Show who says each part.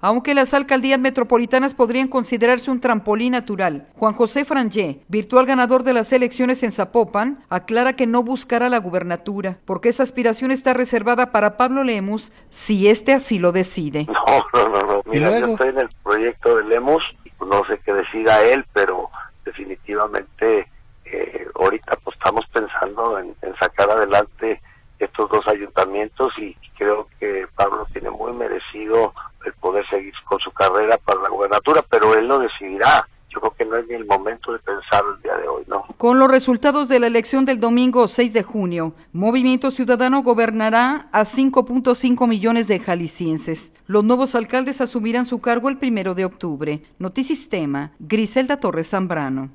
Speaker 1: aunque las alcaldías metropolitanas podrían considerarse un trampolín natural. Juan José Frangé, virtual ganador de las elecciones en Zapopan, aclara que no buscará la gubernatura, porque esa aspiración está reservada para Pablo Lemus, si este así lo decide.
Speaker 2: No. Mira, yo estoy en el proyecto de Lemus, no sé qué decida él, pero definitivamente ahorita pues estamos pensando en sacar adelante estos dos ayuntamientos y creo que Pablo tiene muy merecido el poder seguir con su carrera para la gubernatura, pero él lo decidirá. Yo creo que no es ni el momento de pensar el día de hoy, ¿no?
Speaker 1: Con los resultados de la elección del domingo 6 de junio, Movimiento Ciudadano gobernará a 5.5 millones de jaliscienses. Los nuevos alcaldes asumirán su cargo el 1 de octubre. Notisistema, Griselda Torres Zambrano.